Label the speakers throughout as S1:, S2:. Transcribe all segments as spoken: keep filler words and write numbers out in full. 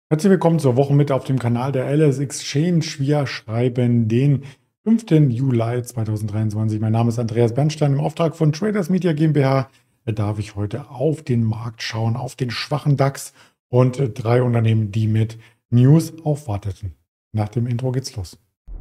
S1: Herzlich willkommen zur Woche mit auf dem Kanal der L S Exchange. Wir schreiben den fünften Juli zweitausenddreiundzwanzig. Mein Name ist Andreas Bernstein. Im Auftrag von Traders Media GmbH darf ich heute auf den Markt schauen, auf den schwachen DAX und drei Unternehmen, die mit News aufwarteten. Nach dem Intro geht's los.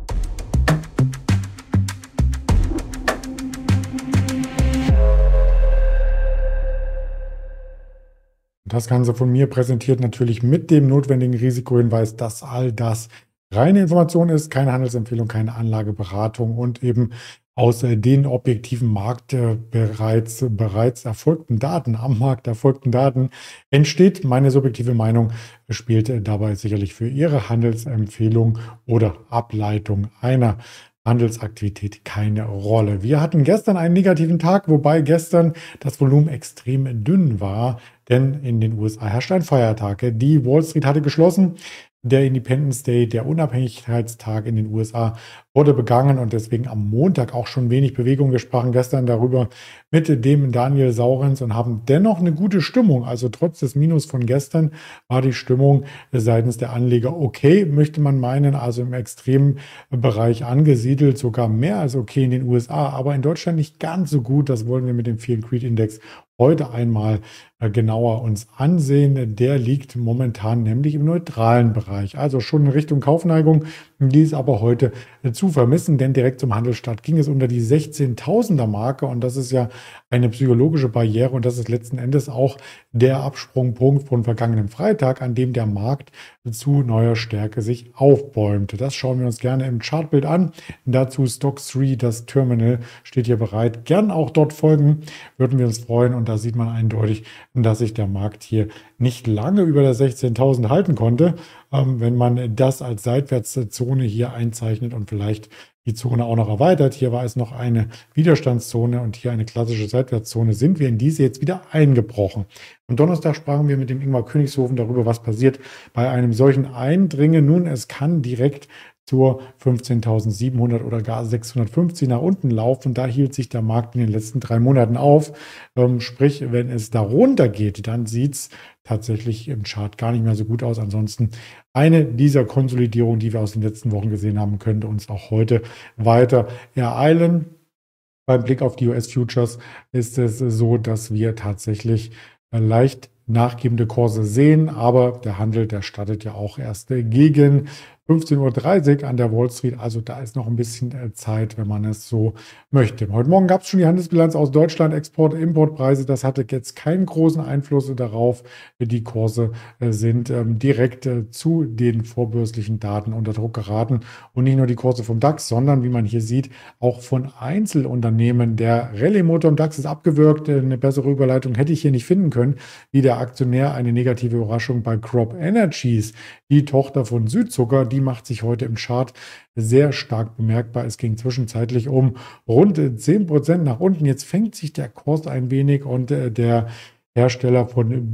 S1: Das Ganze von mir präsentiert natürlich mit dem notwendigen Risikohinweis, dass all das reine Information ist, keine Handelsempfehlung, keine Anlageberatung und eben aus den objektiven Markt äh, bereits, bereits erfolgten Daten, am Markt erfolgten Daten entsteht. Meine subjektive Meinung spielt äh, dabei sicherlich für Ihre Handelsempfehlung oder Ableitung einer Handelsaktivität keine Rolle. Wir hatten gestern einen negativen Tag, wobei gestern das Volumen extrem dünn war, denn in den U S A herrscht ein Feiertag. Die Wall Street hatte geschlossen. Der Independence Day, der Unabhängigkeitstag in den U S A, wurde begangen und deswegen am Montag auch schon wenig Bewegung. Wir sprachen gestern darüber mit dem Daniel Saurens und haben dennoch eine gute Stimmung. Also trotz des Minus von gestern war die Stimmung seitens der Anleger okay, möchte man meinen, also im extremen Bereich angesiedelt, sogar mehr als okay in den U S A, aber in Deutschland nicht ganz so gut. Das wollen wir mit dem Fear and Greed Index heute einmal genauer uns ansehen. Der liegt momentan nämlich im neutralen Bereich, also schon in Richtung Kaufneigung. Die ist aber heute zu vermissen, denn direkt zum Handelsstart ging es unter die sechzehntausender Marke und das ist ja eine psychologische Barriere und das ist letzten Endes auch der Absprungpunkt von vergangenem Freitag, an dem der Markt zu neuer Stärke sich aufbäumte. Das schauen wir uns gerne im Chartbild an. Dazu Stock drei, das Terminal, steht hier bereit. Gern auch dort folgen, würden wir uns freuen und da sieht man eindeutig, dass sich der Markt hier nicht lange über der sechzehntausend halten konnte. Ähm, wenn man das als Seitwärtszone hier einzeichnet und vielleicht die Zone auch noch erweitert, hier war es noch eine Widerstandszone und hier eine klassische Seitwärtszone, sind wir in diese jetzt wieder eingebrochen. Am Donnerstag sprachen wir mit dem Ingmar Königshofen darüber, was passiert bei einem solchen Eindringen. Nun, es kann direkt zur fünfzehntausendsiebenhundert oder gar sechshundertfünfzig nach unten laufen. Da hielt sich der Markt in den letzten drei Monaten auf. Ähm, sprich, wenn es darunter geht, dann sieht es tatsächlich im Chart gar nicht mehr so gut aus. Ansonsten eine dieser Konsolidierungen, die wir aus den letzten Wochen gesehen haben, könnte uns auch heute weiter ereilen. Beim Blick auf die U S-Futures ist es so, dass wir tatsächlich leicht nachgebende Kurse sehen, aber der Handel, der startet ja auch erst gegen fünfzehn Uhr dreißig an der Wall Street, also da ist noch ein bisschen Zeit, wenn man es so möchte. Heute Morgen gab es schon die Handelsbilanz aus Deutschland, Export-, Importpreise, das hatte jetzt keinen großen Einfluss darauf. Die Kurse sind ähm, direkt äh, zu den vorbörslichen Daten unter Druck geraten und nicht nur die Kurse vom DAX, sondern wie man hier sieht, auch von Einzelunternehmen. Der Rallye-Motor im DAX ist abgewürgt, eine bessere Überleitung hätte ich hier nicht finden können, wie der Aktionär eine negative Überraschung bei Crop Energies, die Tochter von Südzucker, die macht sich heute im Chart sehr stark bemerkbar. Es ging zwischenzeitlich um rund zehn Prozent nach unten. Jetzt fängt sich der Kurs ein wenig und äh, der Hersteller von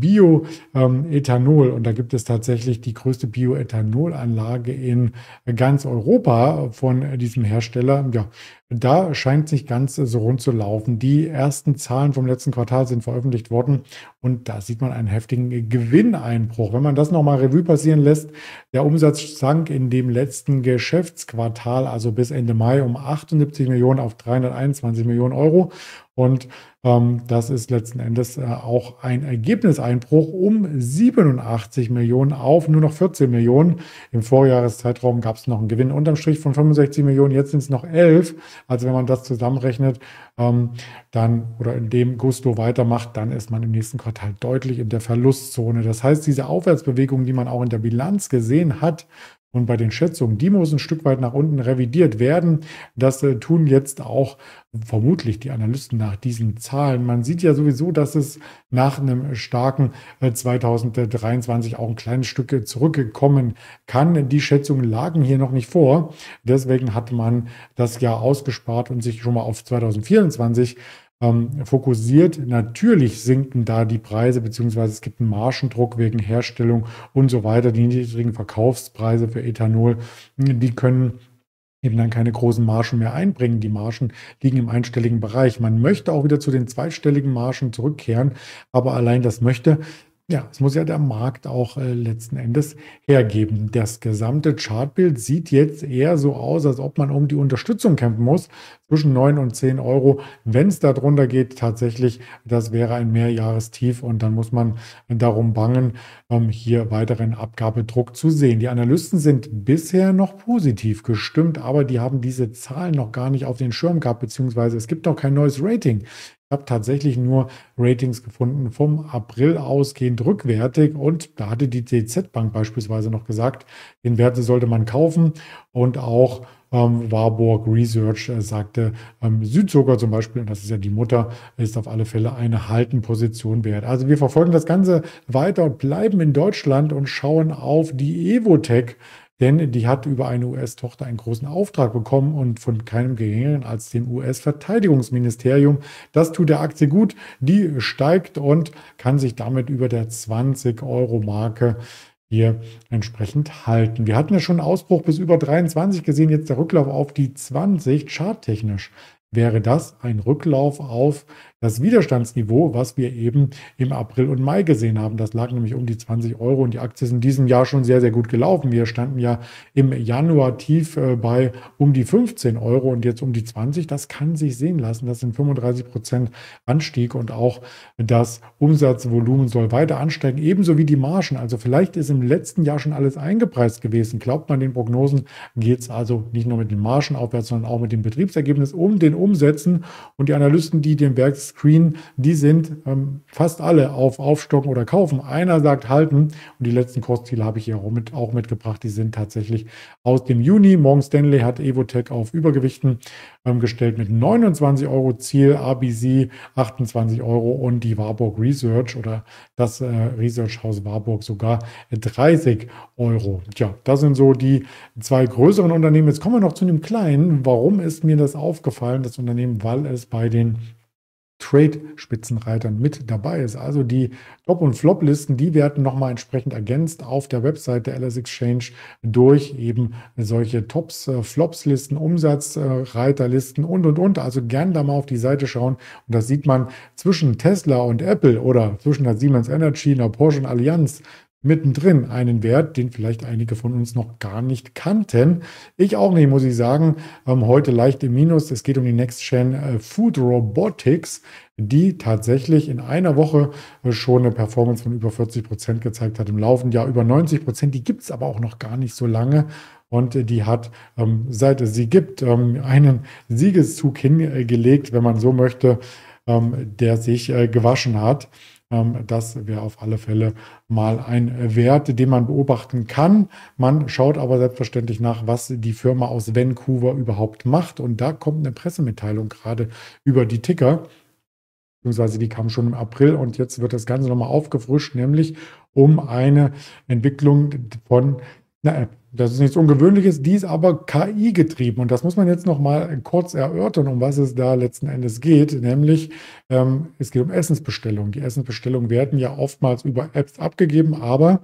S1: Bioethanol. Und da gibt es tatsächlich die größte Bioethanolanlage in ganz Europa von diesem Hersteller. Ja, da scheint es nicht ganz so rund zu laufen. Die ersten Zahlen vom letzten Quartal sind veröffentlicht worden und da sieht man einen heftigen Gewinneinbruch. Wenn man das nochmal Revue passieren lässt, der Umsatz sank in dem letzten Geschäftsquartal, also bis Ende Mai, um achtundsiebzig Millionen auf dreihunderteinundzwanzig Millionen Euro. Und ähm, das ist letzten Endes äh, auch ein Ergebniseinbruch um siebenundachtzig Millionen auf nur noch vierzehn Millionen. Im Vorjahreszeitraum gab es noch einen Gewinn unterm Strich von fünfundsechzig Millionen, jetzt sind es noch elf. Also wenn man das zusammenrechnet, ähm, dann oder in dem Gusto weitermacht, dann ist man im nächsten Quartal deutlich in der Verlustzone. Das heißt, diese Aufwärtsbewegung, die man auch in der Bilanz gesehen hat, und bei den Schätzungen, die muss ein Stück weit nach unten revidiert werden. Das äh, tun jetzt auch vermutlich die Analysten nach diesen Zahlen. Man sieht ja sowieso, dass es nach einem starken äh, zweitausenddreiundzwanzig auch ein kleines Stück äh, zurückkommen kann. Die Schätzungen lagen hier noch nicht vor. Deswegen hat man das Jahr ausgespart und sich schon mal auf zweitausendvierundzwanzig Ähm, fokussiert. Natürlich sinken da die Preise, beziehungsweise es gibt einen Margendruck wegen Herstellung und so weiter. Die niedrigen Verkaufspreise für Ethanol, die können eben dann keine großen Margen mehr einbringen. Die Margen liegen im einstelligen Bereich. Man möchte auch wieder zu den zweistelligen Margen zurückkehren, aber allein das möchte Ja, es muss ja der Markt auch äh, letzten Endes hergeben. Das gesamte Chartbild sieht jetzt eher so aus, als ob man um die Unterstützung kämpfen muss zwischen neun und zehn Euro. Wenn es da drunter geht, tatsächlich, das wäre ein Mehrjahrestief und dann muss man darum bangen, ähm, hier weiteren Abgabedruck zu sehen. Die Analysten sind bisher noch positiv gestimmt, aber die haben diese Zahlen noch gar nicht auf den Schirm gehabt, beziehungsweise es gibt noch kein neues Rating. Ich habe tatsächlich nur Ratings gefunden vom April ausgehend rückwärtig und da hatte die D Z Bank beispielsweise noch gesagt, den Wert sollte man kaufen und auch ähm, Warburg Research äh, sagte, ähm, Südzucker zum Beispiel, und das ist ja die Mutter, ist auf alle Fälle eine Haltenposition wert. Also wir verfolgen das Ganze weiter und bleiben in Deutschland und schauen auf die Evotec. Denn die hat über eine U S-Tochter einen großen Auftrag bekommen und von keinem geringeren als dem U S-Verteidigungsministerium. Das tut der Aktie gut. Die steigt und kann sich damit über der zwanzig-Euro-Marke hier entsprechend halten. Wir hatten ja schon einen Ausbruch bis über dreiundzwanzig gesehen, jetzt der Rücklauf auf die zwanzig. Charttechnisch wäre das ein Rücklauf auf das Widerstandsniveau, was wir eben im April und Mai gesehen haben. Das lag nämlich um die zwanzig Euro und die Aktie ist in diesem Jahr schon sehr, sehr gut gelaufen. Wir standen ja im Januar tief äh, bei um die fünfzehn Euro und jetzt um die zwanzig. Das kann sich sehen lassen. Das sind fünfunddreißig Prozent Anstieg und auch das Umsatzvolumen soll weiter ansteigen, ebenso wie die Margen. Also vielleicht ist im letzten Jahr schon alles eingepreist gewesen. Glaubt man den Prognosen, geht es also nicht nur mit den Margen aufwärts, sondern auch mit dem Betriebsergebnis um den Umsätzen. Und die Analysten, die den Werks Screen, die sind ähm, fast alle auf Aufstocken oder Kaufen. Einer sagt halten und die letzten Kursziele habe ich hier auch, mit, auch mitgebracht. Die sind tatsächlich aus dem Juni. Morgan Stanley hat Evotec auf Übergewichten ähm, gestellt mit neunundzwanzig Euro Ziel, A B C achtundzwanzig Euro und die Warburg Research oder das äh, Research-Haus Warburg sogar dreißig Euro. Tja, das sind so die zwei größeren Unternehmen. Jetzt kommen wir noch zu einem kleinen. Warum ist mir das aufgefallen, das Unternehmen? Weil es bei den Trade-Spitzenreitern mit dabei ist. Also die Top- und Flop-Listen, die werden nochmal entsprechend ergänzt auf der Website der L S Exchange durch eben solche Tops, äh, Flops-Listen, Umsatzreiterlisten und, und, und. Also gern da mal auf die Seite schauen. Und das sieht man zwischen Tesla und Apple oder zwischen der Siemens Energy, einer Porsche und Allianz mittendrin einen Wert, den vielleicht einige von uns noch gar nicht kannten. Ich auch nicht, muss ich sagen. Ähm, heute leicht im Minus. Es geht um die Next-Gen äh, Food Robotics, die tatsächlich in einer Woche äh, schon eine Performance von über vierzig Prozent gezeigt hat. Im laufenden Jahr über neunzig Prozent. Die gibt es aber auch noch gar nicht so lange. Und äh, die hat, ähm, seit es sie gibt, ähm, einen Siegeszug hingelegt, wenn man so möchte, ähm, der sich äh, gewaschen hat. Das wäre auf alle Fälle mal ein Wert, den man beobachten kann. Man schaut aber selbstverständlich nach, was die Firma aus Vancouver überhaupt macht. Und da kommt eine Pressemitteilung gerade über die Ticker, beziehungsweise die kam schon im April und jetzt wird das Ganze nochmal aufgefrischt, nämlich um eine Entwicklung von einer App. Das ist nichts Ungewöhnliches, die ist aber K I getrieben und das muss man jetzt noch mal kurz erörtern, um was es da letzten Endes geht, nämlich ähm, es geht um Essensbestellungen. Die Essensbestellungen werden ja oftmals über Apps abgegeben, aber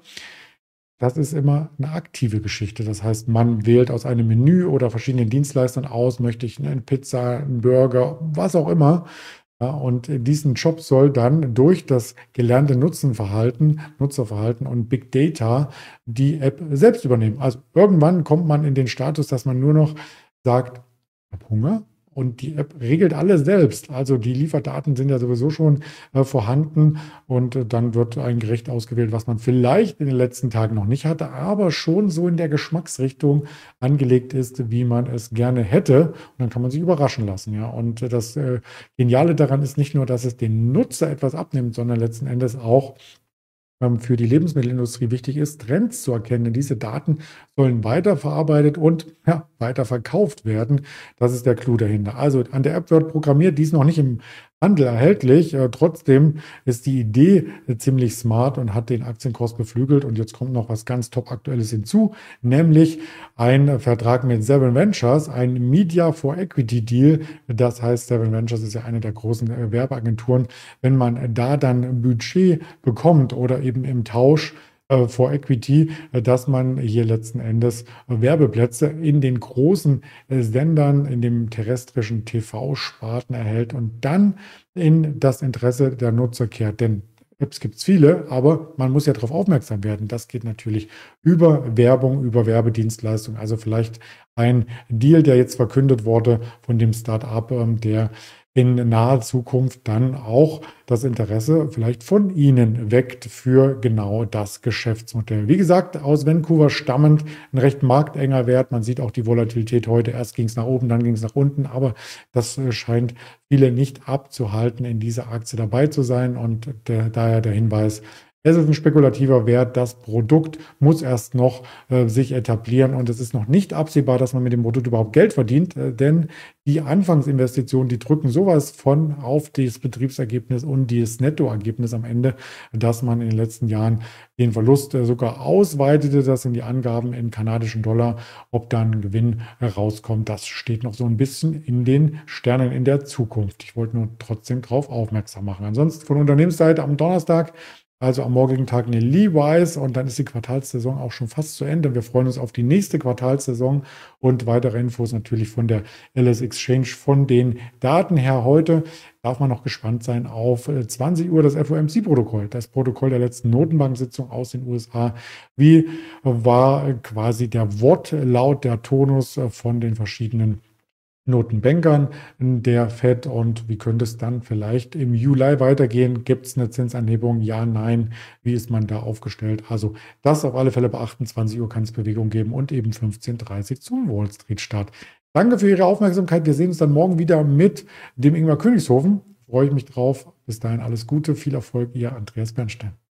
S1: das ist immer eine aktive Geschichte. Das heißt, man wählt aus einem Menü oder verschiedenen Dienstleistern aus, möchte ich eine Pizza, einen Burger, was auch immer. Ja, und diesen Job soll dann durch das gelernte Nutzenverhalten, Nutzerverhalten und Big Data die App selbst übernehmen. Also irgendwann kommt man in den Status, dass man nur noch sagt, ich habe Hunger und die App regelt alles selbst. Also die Lieferdaten sind ja sowieso schon äh, vorhanden und äh, dann wird ein Gericht ausgewählt, was man vielleicht in den letzten Tagen noch nicht hatte, aber schon so in der Geschmacksrichtung angelegt ist, wie man es gerne hätte. Und dann kann man sich überraschen lassen. Ja. Und äh, das äh, Geniale daran ist nicht nur, dass es den Nutzer etwas abnimmt, sondern letzten Endes auch ähm, für die Lebensmittelindustrie wichtig ist, Trends zu erkennen. Denn diese Daten sollen weiterverarbeitet und ja, weiterverkauft werden. Das ist der Clou dahinter. Also an der App wird programmiert, die ist noch nicht im Handel erhältlich. Äh, trotzdem ist die Idee äh, ziemlich smart und hat den Aktienkurs beflügelt. Und jetzt kommt noch was ganz top Aktuelles hinzu, nämlich ein Vertrag mit Seven Ventures, ein Media for Equity Deal. Das heißt, Seven Ventures ist ja eine der großen äh, Werbeagenturen. Wenn man da dann Budget bekommt oder eben im Tausch äh, for Equity, äh, dass man hier letzten Endes äh, Werbeplätze in den großen äh, Sendern, in dem terrestrischen T V-Sparten erhält und dann in das Interesse der Nutzer kehrt. Denn Apps gibt es viele, aber man muss ja darauf aufmerksam werden. Das geht natürlich über Werbung, über Werbedienstleistungen. Also vielleicht ein Deal, der jetzt verkündet wurde von dem Start-up, ähm, der in naher Zukunft dann auch das Interesse vielleicht von Ihnen weckt für genau das Geschäftsmodell. Wie gesagt, aus Vancouver stammend ein recht marktenger Wert. Man sieht auch die Volatilität heute. Erst ging es nach oben, dann ging es nach unten, aber das äh, scheint viele nicht abzuhalten, in dieser Aktie dabei zu sein. Und der, daher der Hinweis, es ist ein spekulativer Wert. Das Produkt muss erst noch äh, sich etablieren und es ist noch nicht absehbar, dass man mit dem Produkt überhaupt Geld verdient, äh, denn die Anfangsinvestitionen, die drücken sowas von auf das Betriebsergebnis und das Nettoergebnis am Ende, dass man in den letzten Jahren den Verlust äh, sogar ausweitete. Das sind die Angaben in kanadischen Dollar. Ob dann ein Gewinn herauskommt, das steht noch so ein bisschen in den Sternen in der Zukunft. Ich wollte nur trotzdem darauf aufmerksam machen. Ansonsten von Unternehmensseite am Donnerstag, also am morgigen Tag, eine Levi's und dann ist die Quartalssaison auch schon fast zu Ende. Wir freuen uns auf die nächste Quartalssaison und weitere Infos natürlich von der L S Exchange. Von den Daten her heute darf man noch gespannt sein auf zwanzig Uhr das F O M C-Protokoll, das Protokoll der letzten Notenbank-Sitzung aus den U S A. Wie war quasi der Wortlaut, der Tonus von den verschiedenen Notenbankern der Fed und wie könnte es dann vielleicht im Juli weitergehen? Gibt es eine Zinsanhebung? Ja, nein. Wie ist man da aufgestellt? Also das auf alle Fälle beachten. zwanzig Uhr kann es Bewegung geben und eben fünfzehn Uhr dreißig zum Wall Street Start. Danke für Ihre Aufmerksamkeit. Wir sehen uns dann morgen wieder mit dem Ingmar Königshofen. Freue ich mich drauf. Bis dahin alles Gute, viel Erfolg, Ihr Andreas Bernstein.